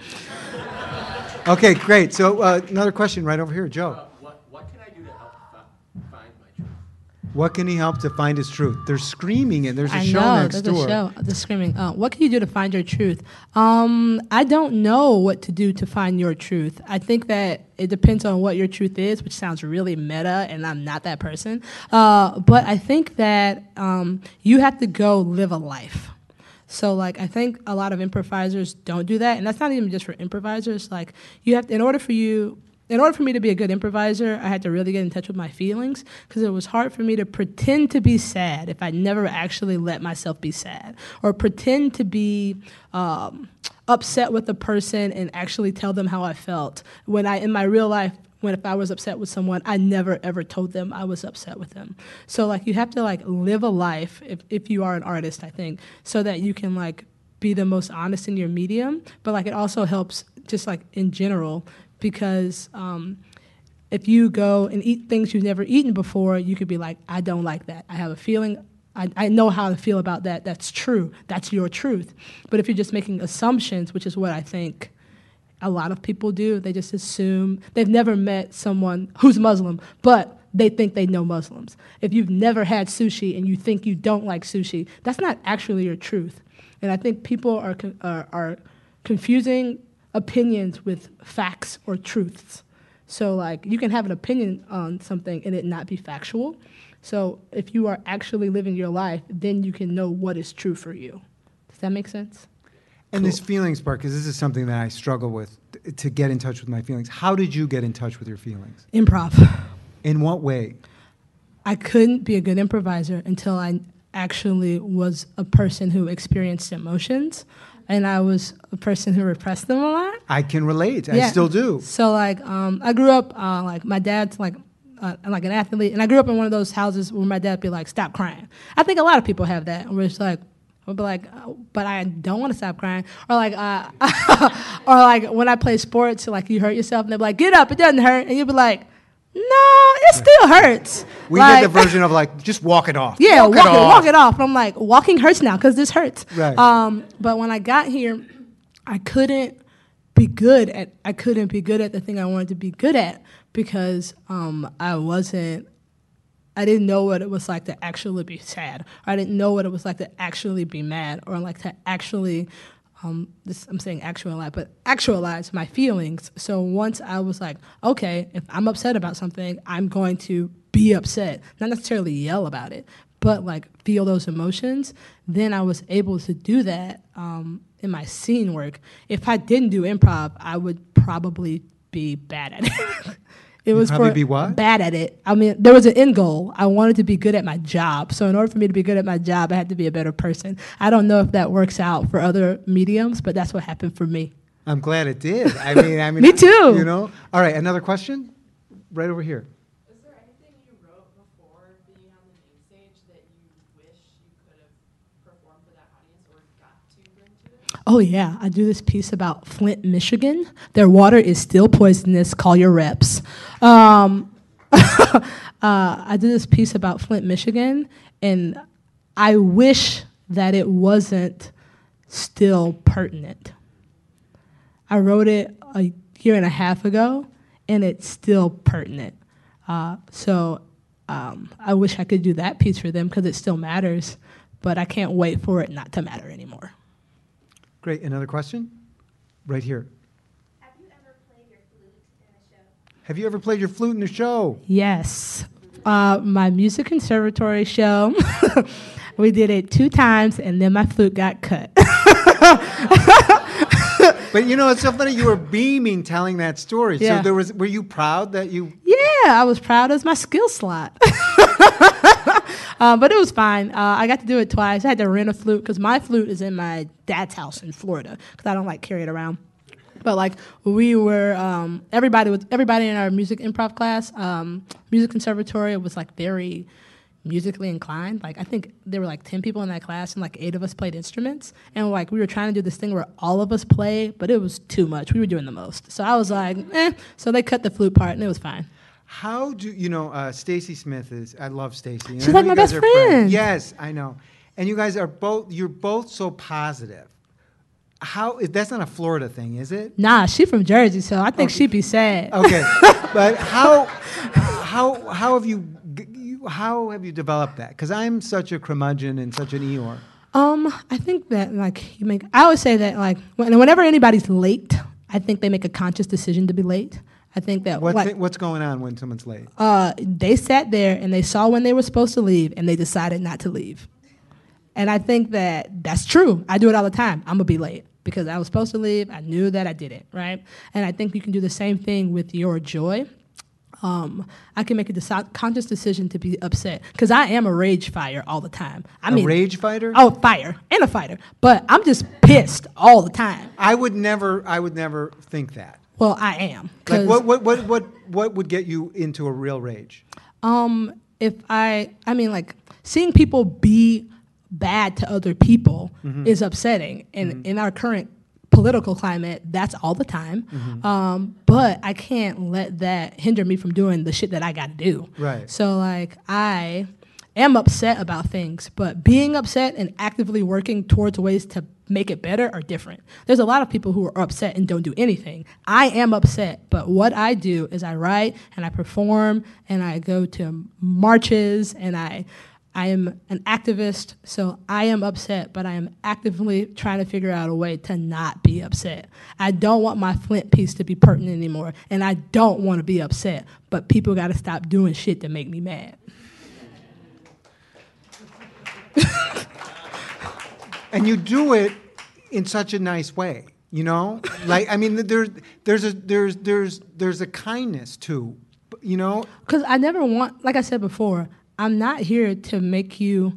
Okay, great. So uh, another question right over here, Joe. Uh, what, what can I do to help fi- find my truth? What can he help to find his truth? They're screaming it. There's a I show know, next there's door. a show. They're screaming. Uh, what can you do to find your truth? Um, I don't know what to do to find your truth. I think that it depends on what your truth is, which sounds really meta, and I'm not that person. Uh, but I think that um, you have to go live a life. So, like, I think a lot of improvisers don't do that, and that's not even just for improvisers. Like, you have to, in order for you. In order for me to be a good improviser, I had to really get in touch with my feelings because it was hard for me to pretend to be sad if I never actually let myself be sad, or pretend to be um, upset with a person and actually tell them how I felt. When I, in my real life, when if I was upset with someone, I never ever told them I was upset with them. So like you have to like live a life if, if you are an artist, I think, so that you can like be the most honest in your medium. But like it also helps just like in general. Because um, if you go and eat things you've never eaten before, you could be like, I don't like that. I have a feeling, I, I know how to feel about that. That's true. That's your truth. But if you're just making assumptions, which is what I think a lot of people do, they just assume, they've never met someone who's Muslim, but they think they know Muslims. If you've never had sushi and you think you don't like sushi, that's not actually your truth. And I think people are are, are confusing opinions with facts or truths. So like you can have an opinion on something and it not be factual. So if you are actually living your life, then you can know what is true for you. Does that make sense? And Cool. this feelings part, because this is something that I struggle with, t- to get in touch with my feelings. How did you get in touch with your feelings? Improv. In what way? I couldn't be a good improviser until I actually was a person who experienced emotions, and I was a person who repressed them a lot. I can relate. I Yeah. still do. So like, um, I grew up uh, like my dad's like uh, like an athlete, and I grew up in one of those houses where my dad would be like, "Stop crying." I think a lot of people have that, where it's like, I'll be like, oh, "But I don't want to stop crying," or like, uh, or like when I play sports, like you hurt yourself, and they're like, "Get up, it doesn't hurt," and you'll be like, "No, it still hurts." We like, did the version of like, just walk it off. Yeah, walk, walk, it it, off. walk it off. And I'm like, walking hurts now because this hurts. Right. Um, but when I got here, I couldn't be good at. I couldn't be good at the thing I wanted to be good at because um, I wasn't. I didn't know what it was like to actually be sad. Or I didn't know what it was like to actually be mad, or like to actually. Um, this, I'm saying actual a lot, but actualize my feelings. So once I was like, okay, if I'm upset about something, I'm going to be upset. Not necessarily yell about it, but like feel those emotions. Then I was able to do that um, in my scene work. If I didn't do improv, I would probably be bad at it. It You'd was probably for be what? bad at it. I mean, there was an end goal. I wanted to be good at my job. So in order for me to be good at my job, I had to be a better person. I don't know if that works out for other mediums, but that's what happened for me. I'm glad it did. I mean, I mean, Me too. You know. All right, another question, right over here. Is there anything you wrote before being on the main stage that you wish you could have performed for that audience or got to bring to it? Oh, yeah. I do this piece about Flint, Michigan. Their water is still poisonous. Call your reps. Um, uh, I do this piece about Flint, Michigan, and I wish that it wasn't still pertinent. I wrote it a year and a half ago, and it's still pertinent. Uh, so um, I wish I could do that piece for them because it still matters, but I can't wait for it not to matter anymore. Great. Another question, right here. Have you ever played your flute in a show? Have you ever played your flute in a show? Yes. Uh, my music conservatory show, we did it two times, and then my flute got cut. But you know, it's so funny. You were beaming telling that story. Yeah. So there was. Were you proud that you? Yeah, I was proud. It was my skill slot. uh, but it was fine. Uh, I got to do it twice. I had to rent a flute because my flute is in my dad's house in Florida because I don't like carry it around. But like we were, um, everybody was everybody in our music improv class, um, music conservatory was like very musically inclined. Like I think there were like ten people in that class, and like eight of us played instruments. And like we were trying to do this thing where all of us play, but it was too much. We were doing the most. So I was like, eh. So they cut the flute part, and it was fine. How do you know? Uh, Stacy Smith is. I love Stacy. She's like my best friend. Yes, I know. And you guys are both. You're both so positive. How? That's not a Florida thing, is it? Nah, she from Jersey, so I think Okay. she'd be sad. Okay, but how? How? How have you? You how have you developed that? Because I'm such a curmudgeon and such an Eeyore. Um, I think that like you make. I always say that like when, whenever anybody's late, I think they make a conscious decision to be late. I think that What like, thi- what's going on when someone's late? uh, they sat there and they saw when they were supposed to leave and they decided not to leave. And I think that that's true. I do it all the time. I'm gonna be late because I was supposed to leave. I knew that I didn't, right? And I think you can do the same thing with your joy. Um, I can make a deci- conscious decision to be upset because I am a rage fire all the time. I A mean, rage fighter? oh, fire and a fighter, but I'm just pissed all the time. I would never. I would never think that. Well, I am. Like 'cause, what? What? What? What? What would get you into a real rage? Um, if I, I mean, like seeing people be bad to other people Mm-hmm. is upsetting, and in our current political climate, that's all the time. Mm-hmm. Um, but I can't let that hinder me from doing the shit that I got to do. Right. So like I am upset about things, but being upset and actively working towards ways to make it better are different. There's a lot of people who are upset and don't do anything. I am upset, but what I do is I write and I perform and I go to marches and I I am an activist, so I am upset, but I am actively trying to figure out a way to not be upset. I don't want my Flint piece to be pertinent anymore, and I don't want to be upset, but people got to stop doing shit that make me mad. And you do it in such a nice way, you know. Like I mean, there's there's a there's there's there's a kindness too, you know. Because I never want, like I said before, I'm not here to make you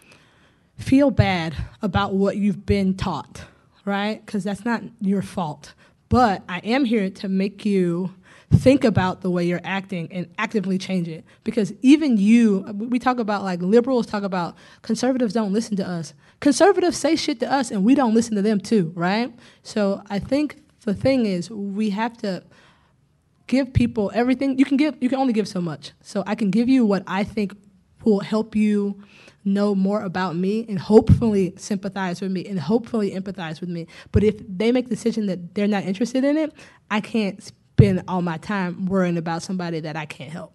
feel bad about what you've been taught, right? Because that's not your fault. But I am here to make you think about the way you're acting and actively change it. Because even you, we talk about like liberals talk about conservatives don't listen to us. Conservatives say shit to us and we don't listen to them too, right? So I think the thing is we have to give people everything. You can give, you can only give so much. So I can give you what I think will help you know more about me and hopefully sympathize with me and hopefully empathize with me. But if they make the decision that they're not interested in it, I can't spend all my time worrying about somebody that I can't help.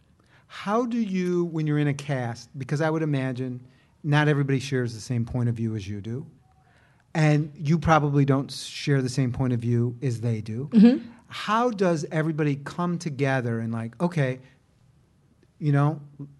How do you, when you're in a cast, because I would imagine not everybody shares the same point of view as you do, and you probably don't share the same point of view as they do. Mm-hmm. How does everybody come together and like, okay, you know,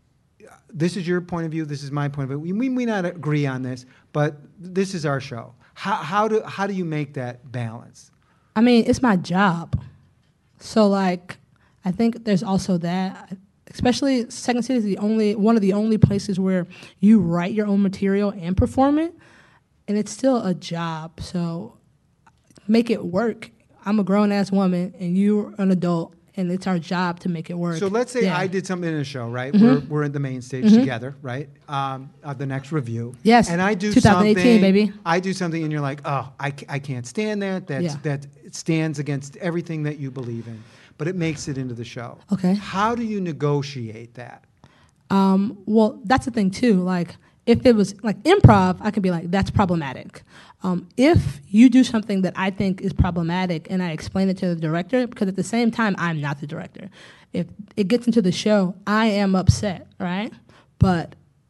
this is your point of view, this is my point of view. We we may not agree on this, but this is our show. How how do how do you make that balance? I mean, it's my job. So like, I think there's also that. Especially Second City is the only one of the only places where you write your own material and perform it, and it's still a job. So make it work. I'm a grown ass woman, and you're an adult, and it's our job to make it work. So let's say Yeah. I did something in a show, right? Mm-hmm. We're we're at the main stage Mm-hmm. together, right? Um, of the next review. Yes, And I do twenty eighteen, something, baby. I do something, and you're like, oh, I, ca- I can't stand that. That's Yeah. that stands against everything that you believe in, but it makes it into the show. Okay. How do you negotiate that? Um, well, that's the thing too. Like, if it was like improv, I can be like, that's problematic. Um, if you do something that I think is problematic and I explain it to the director, because at the same time, I'm not the director. If it gets into the show, I am upset, right? But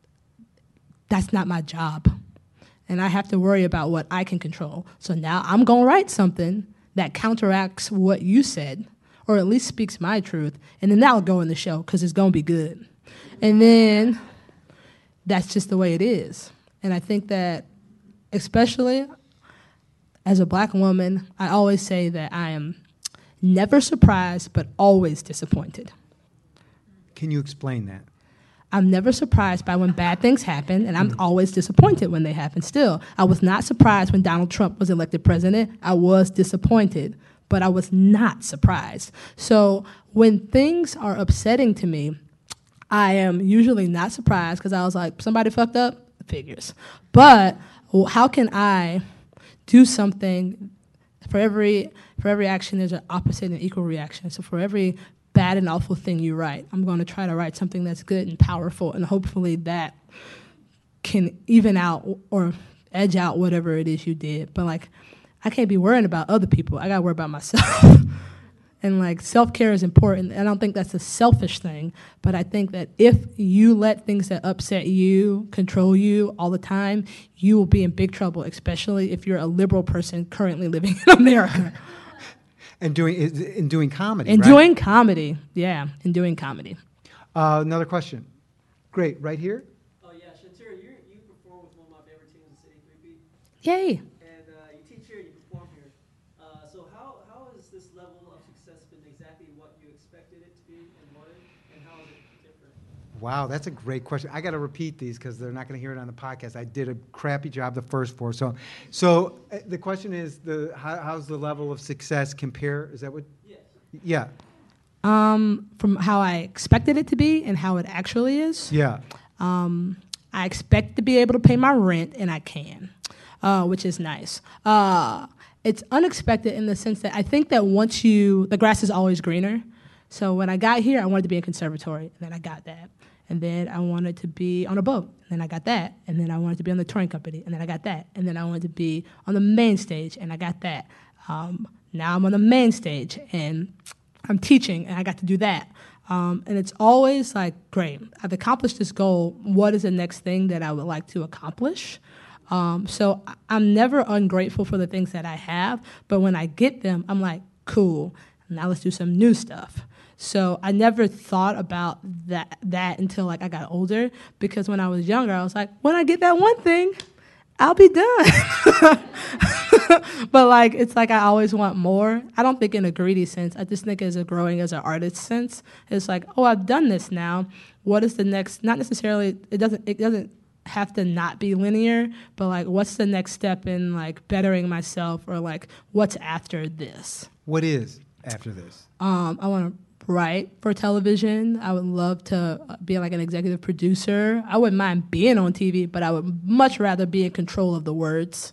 that's not my job. And I have to worry about what I can control. So now I'm going to write something that counteracts what you said, or at least speaks my truth, and then that'll go in the show because it's going to be good. And then that's just the way it is. And I think that, especially as a black woman, I always say that I am never surprised, but always disappointed. Can you explain that? I'm never surprised by when bad things happen, and I'm always disappointed when they happen still. I was not surprised when Donald Trump was elected president. I was disappointed, but I was not surprised. So when things are upsetting to me, I am usually not surprised because I was like, somebody fucked up? Figures. But well, how can I do something for every for every action there's an opposite and equal reaction. So for every bad and awful thing you write, I'm going to try to write something that's good and powerful, and hopefully that can even out or edge out whatever it is you did. But like, I can't be worrying about other people. I got to worry about myself. And like self-care is important. And I don't think that's a selfish thing, but I think that if you let things that upset you control you all the time, you will be in big trouble, especially if you're a liberal person currently living in America. And doing in doing comedy. And right? doing comedy, yeah, and doing comedy. Uh, another question. Great, right here. Oh yeah, Shantira, you you perform with one of my favorite teams in City three P, Yay. and uh, you teach here, you perform here. Uh, so how how has this level of success been exactly what you expected it to be and wanted, and how is it different? Wow, that's a great question. I got to repeat these because they're not going to hear it on the podcast. I did a crappy job the first four. So, so uh, the question is, the how, how's the level of success compare? Is that what? Yes. Yeah, Um, from how I expected it to be and how it actually is. yeah. Um, I expect to be able to pay my rent, and I can, uh, which is nice. Uh, it's unexpected in the sense that I think that once you, the grass is always greener. So when I got here, I wanted to be in conservatory, and then I got that. And then I wanted to be on a boat, and then I got that. And then I wanted to be on the touring company, and then I got that. And then I wanted to be on the main stage, and I got that. Um, now I'm on the main stage, and I'm teaching, and I got to do that. Um, and it's always like, great, I've accomplished this goal. What is the next thing that I would like to accomplish? Um, so I- I'm never ungrateful for the things that I have, but when I get them, I'm like, cool, now let's do some new stuff. So I never thought about that that until like I got older, because when I was younger, I was like, when I get that one thing, I'll be done. But like, it's like I always want more. I don't think in a greedy sense. I just think as a growing as an artist sense. It's like, oh, I've done this now. What is the next? Not necessarily. It doesn't. It doesn't have to not be linear. But like, what's the next step in like bettering myself, or like what's after this? What is after this? Um, I want to write for television. I would love to be like an executive producer. I wouldn't mind being on T V, but I would much rather be in control of the words.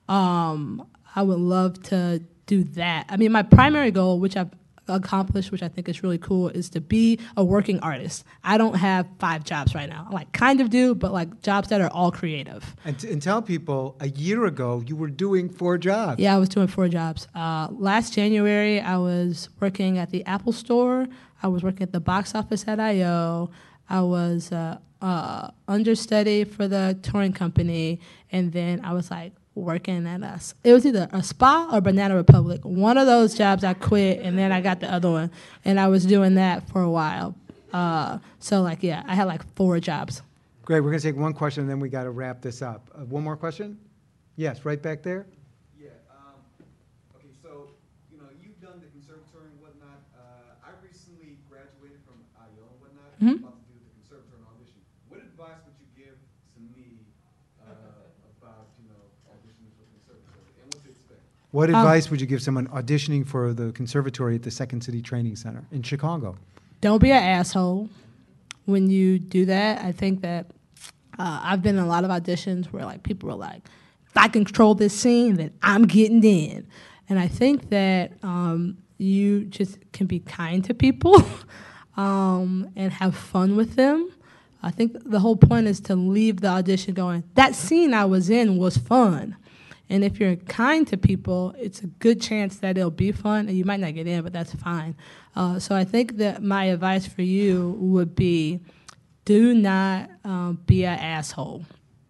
Um, I would love to do that. I mean, my primary goal, which I've accomplished, which I think is really cool, is to be a working artist. I don't have five jobs right now. I like kind of do, but like jobs that are all creative. And, t- and tell people, a year ago, you were doing four jobs. Yeah, I was doing four jobs. Uh, last January, I was working at the Apple Store. I was working at the box office at I O. I was uh, uh, understudy for the touring company, and then I was like working at us. It was either a spa or Banana Republic. One of those jobs I quit, and then I got the other one, and I was doing that for a while. Uh, so like, yeah, I had like four jobs. Great. We're going to take one question, and then we got to wrap this up. Uh, one more question? Yes, right back there. Yeah. Um, okay. So, you know, you've done the conservatory and whatnot. Uh, I recently graduated from I O and whatnot. Mhm. I'm about to do the conservatory and audition. What advice would you give to me uh, about, you know, auditioning for the conservatory and what to expect? What Um, advice would you give someone auditioning for the conservatory at the Second City Training Center in Chicago? Don't be an asshole when you do that. I think that uh, I've been in a lot of auditions where like people are like, if I control this scene, then I'm getting in. And I think that um, you just can be kind to people um, and have fun with them. I think the whole point is to leave the audition going, that scene I was in was fun. And if you're kind to people, it's a good chance that it'll be fun, and you might not get in, but that's fine. Uh, so I think that my advice for you would be, do not um, be an asshole.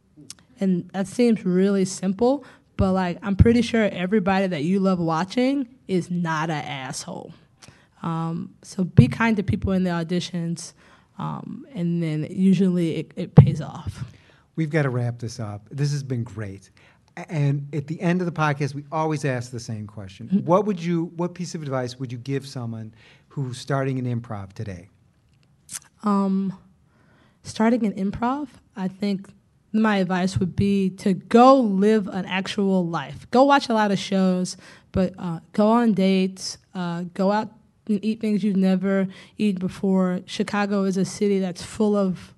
And that seems really simple, but like I'm pretty sure everybody that you love watching is not an asshole. Um, so be kind to people in the auditions, um, and then usually it, it pays off. We've got to wrap this up. This has been great. And at the end of the podcast, we always ask the same question. Mm-hmm. What would you, what piece of advice would you give someone who's starting an improv today? Um, starting an improv, I think my advice would be to go live an actual life. Go watch a lot of shows, but uh, go on dates, uh, go out and eat things you've never eaten before. Chicago is a city that's full of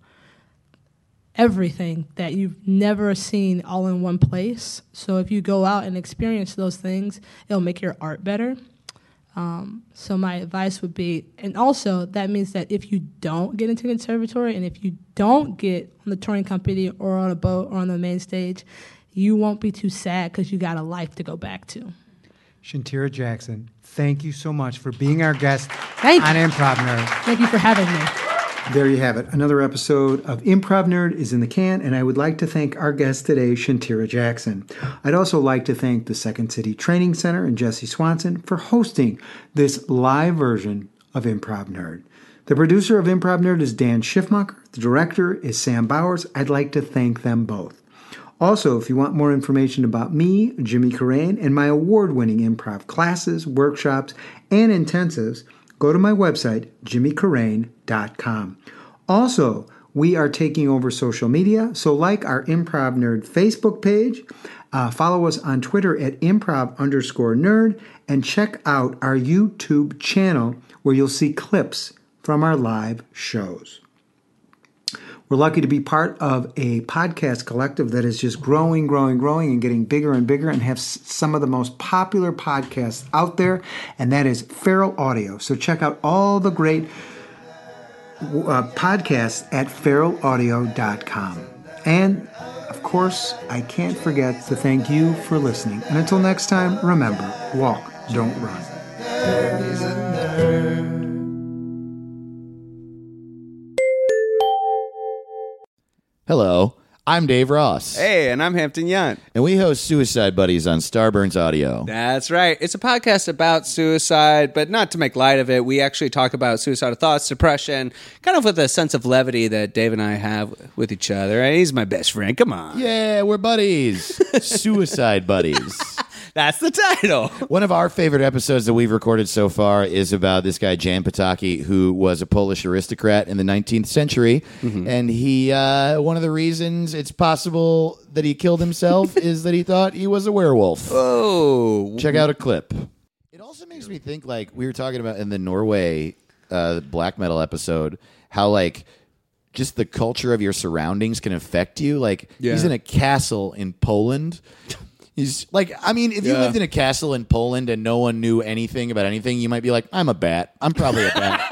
everything that you've never seen all in one place. So if you go out and experience those things, it'll make your art better. Um, so my advice would be, and also that means that if you don't get into conservatory and if you don't get on the touring company or on a boat or on the main stage, you won't be too sad because you got a life to go back to. Shantira Jackson, thank you so much for being our guest Thank on you. Improv Nerd. Thank you for having me. There you have it. Another episode of Improv Nerd is in the can, and I would like to thank our guest today, Shantira Jackson. I'd also like to thank the Second City Training Center and Jesse Swanson for hosting this live version of Improv Nerd. The producer of Improv Nerd is Dan Schiffmacher. The director is Sam Bowers. I'd like to thank them both. Also, if you want more information about me, Jimmy Carrane, and my award-winning improv classes, workshops, and intensives, go to my website, jimmy carrane dot com. Also, we are taking over social media, so like our Improv Nerd Facebook page, uh, follow us on Twitter at improv underscore nerd, and check out our YouTube channel where you'll see clips from our live shows. We're lucky to be part of a podcast collective that is just growing, growing, growing, and getting bigger and bigger, and have s- some of the most popular podcasts out there, and that is Feral Audio. So check out all the great uh, podcasts at feral audio dot com. And, of course, I can't forget to thank you for listening. And until next time, remember, walk, don't run. Nerd is a nerd. Hello, I'm Dave Ross. Hey, and I'm Hampton Yount. And we host Suicide Buddies on Starburns Audio. That's right. It's a podcast about suicide, but not to make light of it. We actually talk about suicidal thoughts, depression, kind of with a sense of levity that Dave and I have with each other. And he's my best friend. Come on. Yeah, we're buddies. Suicide Buddies. That's the title. One of our favorite episodes that we've recorded so far is about this guy, Jan Potocki, who was a Polish aristocrat in the nineteenth century. Mm-hmm. And he, uh, one of the reasons it's possible that he killed himself is that he thought he was a werewolf. Oh. Check out a clip. It also makes me think, like, we were talking about in the Norway uh, black metal episode, how, like, just the culture of your surroundings can affect you. Like, Yeah. he's in a castle in Poland. He's like, I mean, if you Yeah. lived in a castle in Poland and no one knew anything about anything, you might be like, I'm a bat. I'm probably a bat.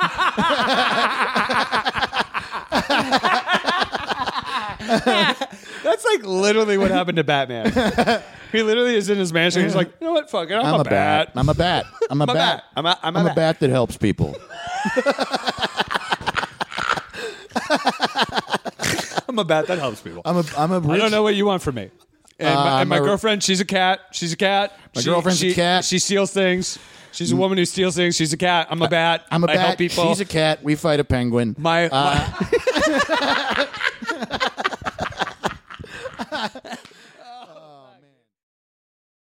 That's like literally what happened to Batman. He literally is in his mansion. He's like, you know what? Fuck it. I'm, I'm a, a bat. bat. I'm a bat. I'm a I'm a bat. bat. I'm a, I'm a I'm a bat. bat that helps people. I'm a bat that helps people. I'm a. I'm a. Rich, I don't know what you want from me. And Uh, my, and my I'm a- girlfriend, she's a cat. She's a cat. My She- girlfriend's a she- cat. She steals things. She's a woman who steals things. She's a cat. I'm a bat. I'm a I help bat. people. She's a cat. We fight a penguin. My, Uh, my